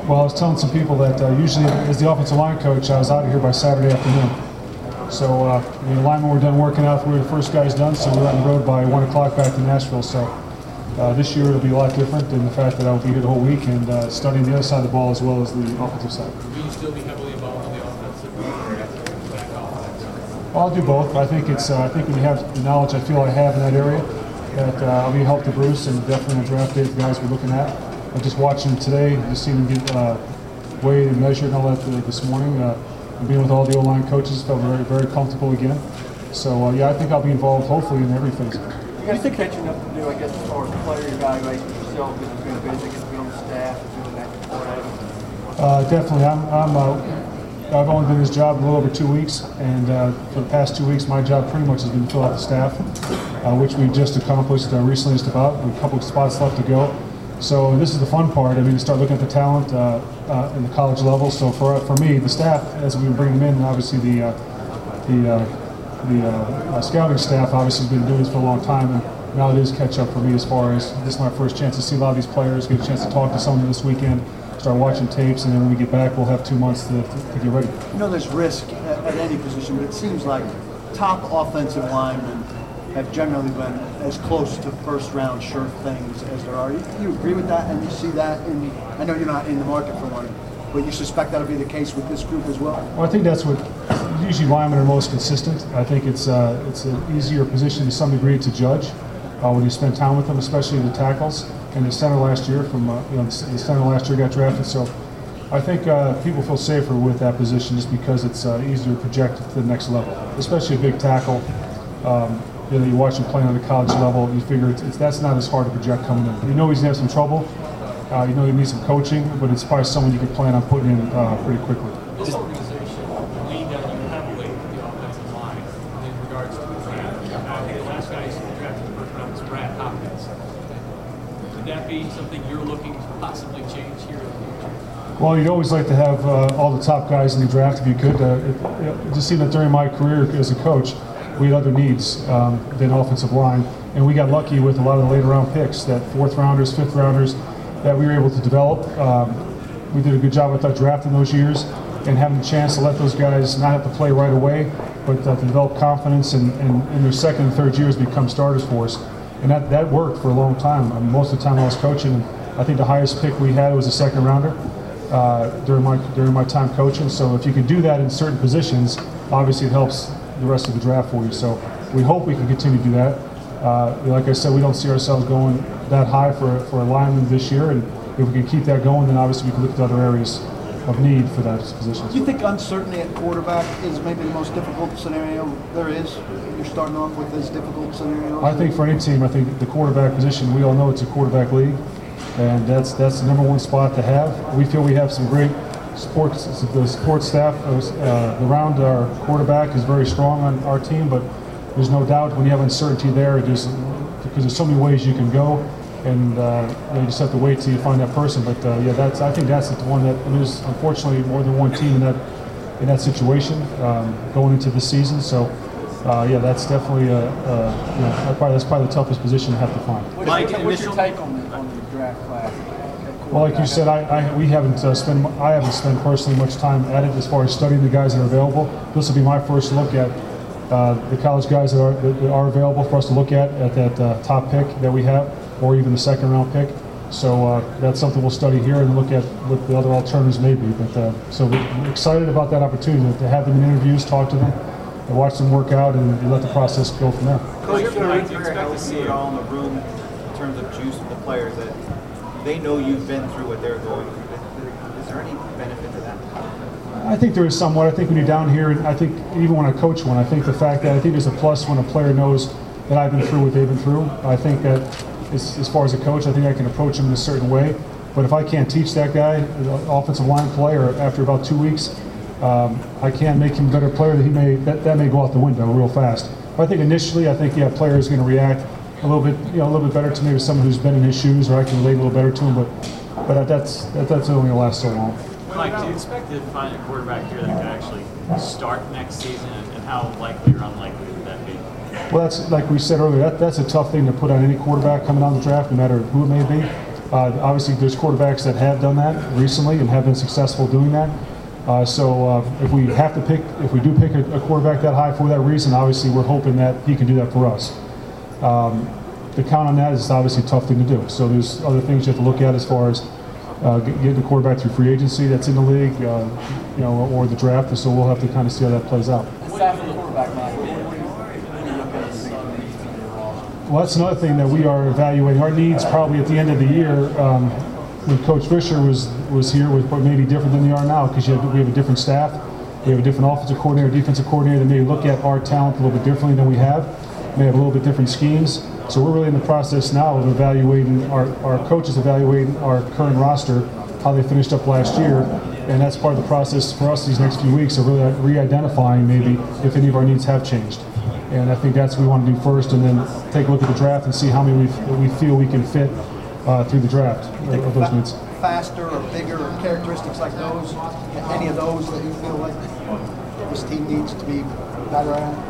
Well, I was telling some people that usually as the offensive line coach, I was out of here by Saturday afternoon. So the linemen were done working out. We were the first guys done, so we were on the road by 1 o'clock back to Nashville. So this year it'll be a lot different in the fact that I'll be here the whole week and studying the other side of the ball as well as the offensive side. Will you still be heavily involved in the offensive or back offense? Well, I'll do both. I think it's. I think when you have the knowledge I feel I have in that area, that I'll be a help to Bruce and definitely on draft day the guys we're looking at. I'm just watching today, just seeing them get weighed and measured and all that this morning. And being with all the O-line coaches, felt very, very comfortable again. So yeah, I think I'll be involved hopefully in every phase. You guys still catching up to do, I guess, as far as player evaluation yourself, because it's been busy, getting to be on the staff and doing that before. Definitely. I've only been in this job a little over 2 weeks, and for the past 2 weeks, my job pretty much has been to fill out the staff, which we just accomplished recently, just about. We have a couple of spots left to go. So this is the fun part. I mean, to start looking at the talent in the college level. So for me, the staff, as we bring them in, obviously the scouting staff obviously has been doing this for a long time, and now it is catch up for me as far as this is my first chance to see a lot of these players, get a chance to talk to some of them this weekend, start watching tapes, and then when we get back, we'll have 2 months to get ready. You know, there's risk at any position, but it seems like top offensive linemen have generally been as close to first-round sure things as there are. You agree with that, and you see that in, I know you're not in the market for one, but you suspect that'll be the case with this group as well? Well, I think that's what, usually linemen are most consistent. I think it's an easier position to some degree to judge when you spend time with them, especially the tackles. And the center last year the center last year got drafted, so I think people feel safer with that position just because it's easier to project to the next level, especially a big tackle. You watch him playing on the college level, you figure that's not as hard to project coming in. You know he's going to have some trouble. You know he needs some coaching, but it's probably someone you can plan on putting in pretty quickly. This organization leaned on you heavily with the offensive line in regards to the draft. I think the last guy who drafted the first round was Brad Hopkins. Would that be something you're looking to possibly change here in the future? Well, you'd always like to have all the top guys in the draft if you could. Just seeing that during my career as a coach, we had other needs than offensive line, and we got lucky with a lot of the later round picks, that fourth rounders, fifth rounders, that we were able to develop. We did a good job, I thought, drafting those years and having the chance to let those guys not have to play right away, but to develop confidence and in their second and third years become starters for us. And that worked for a long time. I mean, most of the time I was coaching, I think the highest pick we had was a second rounder during my time coaching. So if you can do that in certain positions, obviously it helps the rest of the draft for you. So we hope we can continue to do that. Like I said, we don't see ourselves going that high for a lineman this year, and if we can keep that going, then obviously we can look at other areas of need for that position. Do you think uncertainty at quarterback is maybe the most difficult scenario there is? You're starting off with this difficult scenario? I think for any team, I think the quarterback position, we all know it's a quarterback league, and that's the number one spot to have. We feel we have some great the support staff around our quarterback is very strong on our team, but there's no doubt when you have uncertainty there, because there's so many ways you can go, and you just have to wait till you find that person. But yeah, I think that's the one that there's unfortunately more than one team in that situation going into this season. So yeah, that's definitely that's probably the toughest position to have to find. What's your take on the draft class? Well, like you said, I haven't spent personally much time at it as far as studying the guys that are available. This will be my first look at the college guys that are available for us to look at that top pick that we have, or even the second round pick. So that's something we'll study here and look at what the other alternatives may be. But so we're excited about that opportunity to have them in interviews, talk to them, and watch them work out, and let the process go from there. Coach, do you expect to see it all in the room in terms of juice with the players that they know you've been through what they're going through? Is there any benefit to that? I think there is somewhat. I think when you're down here, and I think even when I coach one, I think the fact that I think there's a plus when a player knows that I've been through what they've been through. I think that as far as a coach, I think I can approach him in a certain way. But if I can't teach that guy, the offensive line player, after about 2 weeks, I can't make him a better player. That may go out the window real fast. But I think initially, I think player is going to react a little bit better to maybe someone who's been in his shoes, or I can relate a little better to him. But that's only going to last so long. Mike, do you expect to find a quarterback here that could actually start next season, and how likely or unlikely would that be? Well, that's like we said earlier. That's a tough thing to put on any quarterback coming down the draft, no matter who it may be. Obviously, there's quarterbacks that have done that recently and have been successful doing that. So if we do pick a quarterback that high for that reason, obviously we're hoping that he can do that for us. To count on that is obviously a tough thing to do. So there's other things you have to look at as far as getting the quarterback through free agency that's in the league, or the draft. So we'll have to kind of see how that plays out. Well, that's another thing that we are evaluating. Our needs probably at the end of the year, when Coach Fisher was here, was maybe different than they are now, because we have a different staff. We have a different offensive coordinator, defensive coordinator that may look at our talent a little bit differently than we have. May have a little bit different schemes. So we're really in the process now of evaluating, our coaches evaluating our current roster, how they finished up last year. And that's part of the process for us these next few weeks of really re-identifying maybe if any of our needs have changed. And I think that's what we want to do first, and then take a look at the draft and see how many we feel we can fit through the draft of those needs. Faster or bigger or characteristics like those, any of those that you feel like this team needs to be better at?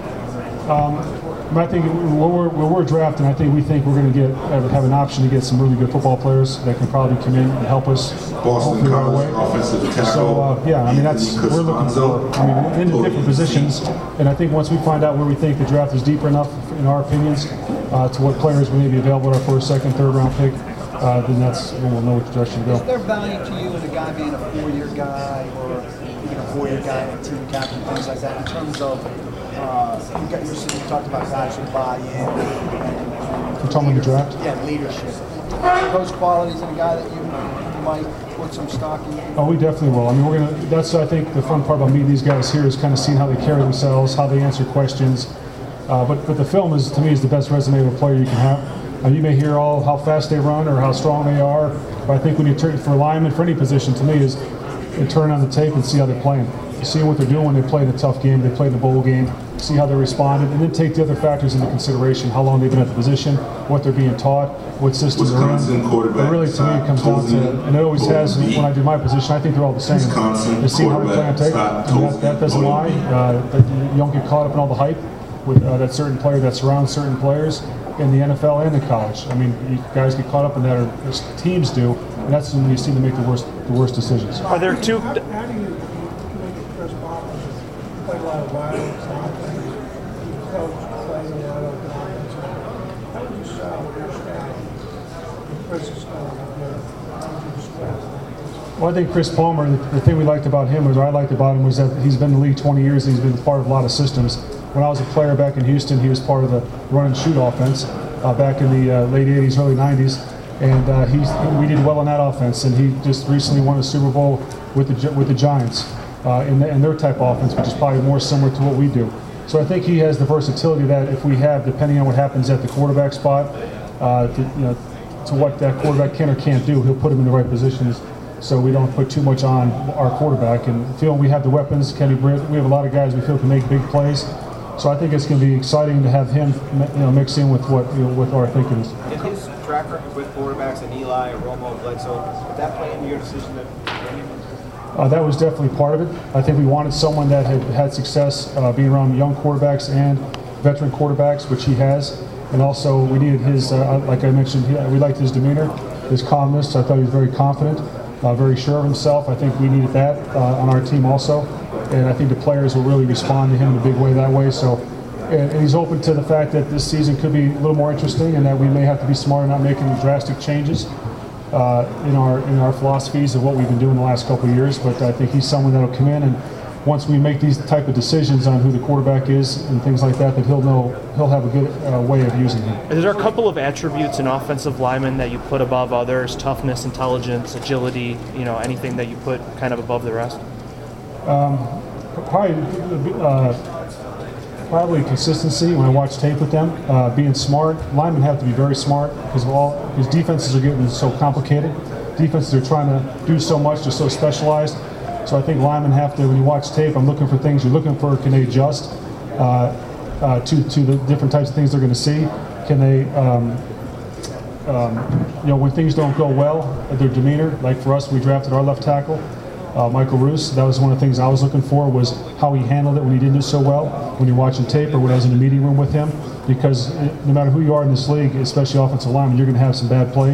I think when we're drafting, I think we're going to have an option to get some really good football players that can probably come in and help us. Boston College offensive tackle. So yeah, I mean we're looking for. I mean, in the different positions, and I think once we find out where we think the draft is deeper enough, in our opinions, to what players we may be available at our first, second, third round pick, then that's when we'll know which direction to go. Is there value to you in a guy being a 4-year guy or even a 4-year guy and a team captain, things like that, in terms of you talked about guys who buy in and You're talking about the draft? Yeah, leadership. Those qualities in a guy that you might put some stock in? Oh, we definitely will. I mean, that's, I think, the fun part about meeting these guys here is kind of seeing how they carry themselves, how they answer questions. But the film is, to me, is the best resume of a player you can have. You may hear all how fast they run or how strong they are, but I think when you turn for linemen, for any position, to me, is you turn on the tape and see how they're playing. See what they're doing when they play in a tough game, they play in a bowl game, see how they responded, and then take the other factors into consideration: how long they've been at the position, what they're being taught, what systems they're in. But really, to me, it comes down to, and it always has when I do my position, I think they're all the same. They see how they play on tape, and that doesn't lie. You don't get caught up in all the hype with that certain player that surrounds certain players in the NFL and in college. I mean, you guys get caught up in that, or teams do, and that's when you see them make the worst decisions. Are there two? How do you make Chris Ballers play a lot of violence and things? You coach playing a lot of violence. How do you sell your staff? Chris is how do you describe? Well, I think Chris Palmer, the thing we liked about him, or I liked about him, was that he's been in the league 20 years and he's been part of a lot of systems. When I was a player back in Houston, he was part of the run and shoot offense back in the late 80s, early 90s. And we did well in that offense, and he just recently won a Super Bowl with the Giants in their type of offense, which is probably more similar to what we do. So I think he has the versatility that if we have, depending on what happens at the quarterback spot, to what that quarterback can or can't do, he'll put him in the right positions, so we don't put too much on our quarterback. And feel we have the weapons. Kenny Britt, we have a lot of guys we feel can make big plays. So I think it's going to be exciting to have him, mix in with what our thinking is. Did his track record with quarterbacks and Eli, Romo, Bledsoe, did that play into your decision to bring him in? That was definitely part of it. I think we wanted someone that had success being around young quarterbacks and veteran quarterbacks, which he has. And also, we needed his, like I mentioned, we liked his demeanor, his calmness. I thought he was very confident, very sure of himself. I think we needed that on our team also. And I think the players will really respond to him in a big way that way. So, and he's open to the fact that this season could be a little more interesting, and that we may have to be smart in not making drastic changes in our philosophies of what we've been doing the last couple of years. But I think he's someone that'll come in, and once we make these type of decisions on who the quarterback is and things like that, that he'll have a good way of using him. Is there a couple of attributes in offensive linemen that you put above others? Toughness, intelligence, agility. Anything that you put kind of above the rest? Probably consistency when I watch tape with them. Being smart. Linemen have to be very smart because defenses are getting so complicated. Defenses are trying to do so much, they're so specialized. So I think linemen have to, when you watch tape, I'm looking for things you're looking for. Can they adjust to the different types of things they're going to see? Can they, when things don't go well, their demeanor. Like for us, we drafted our left tackle, Michael Roos. That was one of the things I was looking for, was how he handled it when he didn't do so well, when you're watching tape or when I was in the meeting room with him. Because no matter who you are in this league, especially offensive linemen, you're going to have some bad plays.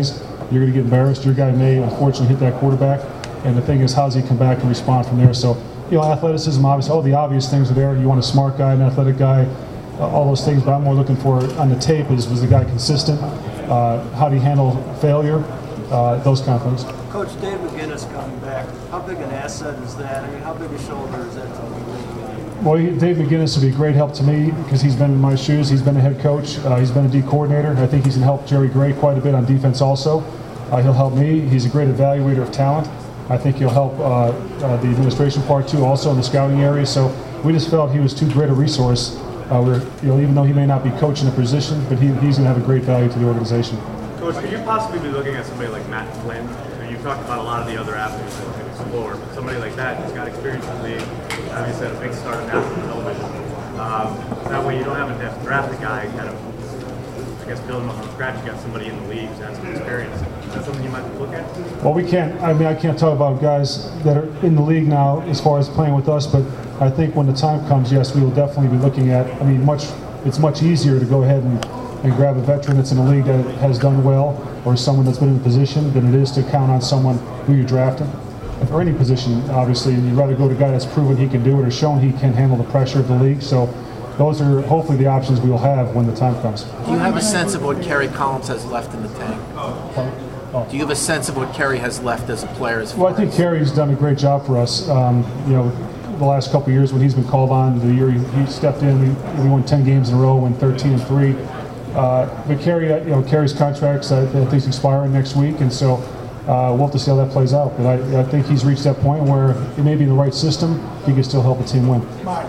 you're going to get embarrassed. Your guy may unfortunately hit that quarterback, and the thing is, how does he come back and respond from there? So, athleticism, obviously, all the obvious things are there. You want a smart guy, an athletic guy, all those things, but I'm more looking for on the tape was the guy consistent? How do you handle failure? Those kind of things. Coach, Dave McGinnis coming back, how big an asset is that? I mean, how big a shoulder is that to the league? Well, Dave McGinnis would be a great help to me because he's been in my shoes. He's been a head coach. He's been a D coordinator. I think he's going to help Jerry Gray quite a bit on defense also. He'll help me. He's a great evaluator of talent. I think he'll help the administration part too, also in the scouting area. So we just felt he was too great a resource. Even though he may not be coaching the position, but he's going to have a great value to the organization. Coach, could you possibly be looking at somebody like Matt Flynn? You talked about a lot of the other athletes that can explore, but somebody like that who's got experience in the league, obviously had a big start on national television. That way you don't have to draft a guy kind of, I guess, build him up from scratch. You got somebody in the league who's had some experience. Is that something you might look at? Well, we can't. I can't talk about guys that are in the league now as far as playing with us, but I think when the time comes, yes, we will definitely be looking at. It's much easier to go ahead and grab a veteran that's in the league that has done well, or someone that's been in a position, than it is to count on someone who you're drafting. For any position, obviously, you'd rather go to a guy that's proven he can do it or shown he can handle the pressure of the league. So those are hopefully the options we will have when the time comes. Do you have a sense of what Kerry Collins has left in the tank? Do you have a sense of what Kerry has left as a player? Well, I think Kerry's done a great job for us. The last couple of years when he's been called on, the year he stepped in, we won 10 games in a row, went 13-3. But Kerry's contracts I think is expiring next week, and so we'll have to see how that plays out. But I think he's reached that point where he may be in the right system, he can still help a team win.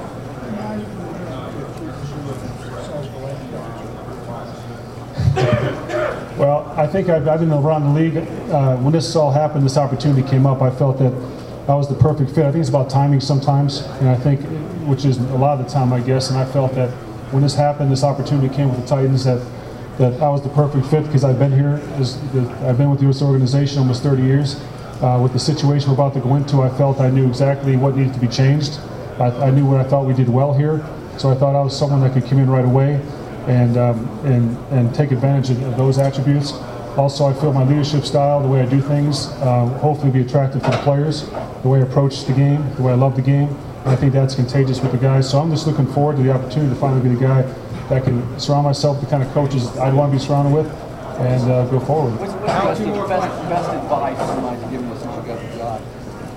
Well, I think I've been around the league. When this all happened, this opportunity came up, I felt that I was the perfect fit. I think it's about timing sometimes, and I think, which is a lot of the time, I guess, and I felt that when this happened, this opportunity came with the Titans, that I was the perfect fit because I've been here, I've been with this organization almost 30 years. With the situation we're about to go into, I felt I knew exactly what needed to be changed. I knew what I thought we did well here, so I thought I was someone that could come in right away and take advantage of those attributes. Also, I feel my leadership style, the way I do things, hopefully be attractive to the players, the way I approach the game, the way I love the game. And I think that's contagious with the guys. So I'm just looking forward to the opportunity to finally be the guy that can surround myself with the kind of coaches I'd want to be surrounded with and go forward. What's the best advice somebody's giving us since you got the job?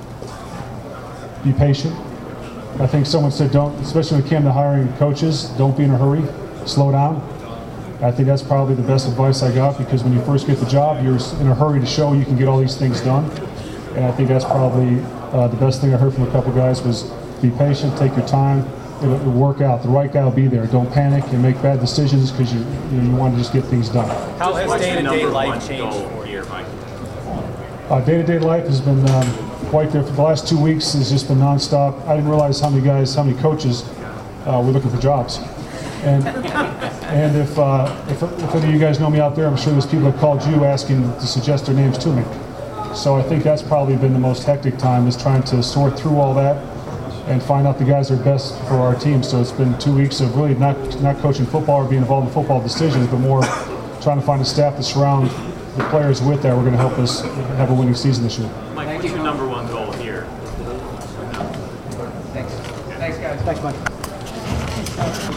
Be patient. I think someone said especially when it came to hiring coaches, don't be in a hurry, slow down. I think that's probably the best advice I got, because when you first get the job, you're in a hurry to show you can get all these things done. And I think that's probably the best thing I heard from a couple guys was be patient, take your time, it'll work out. The right guy will be there. Don't panic and make bad decisions because you want to just get things done. How has day-to-day life changed for you, Mike? Day-to-day life has been quite there. For the last 2 weeks, it's just been nonstop. I didn't realize how many coaches were looking for jobs. And if any of you guys know me out there, I'm sure there's people that called you asking to suggest their names to me. So I think that's probably been the most hectic time, is trying to sort through all that and find out the guys that are best for our team. So it's been 2 weeks of really not coaching football or being involved in football decisions, but more trying to find a staff to surround the players with that we're going to help us have a winning season this year. Mike, what's your number one goal here? Thanks. Thanks, guys. Thanks, Mike.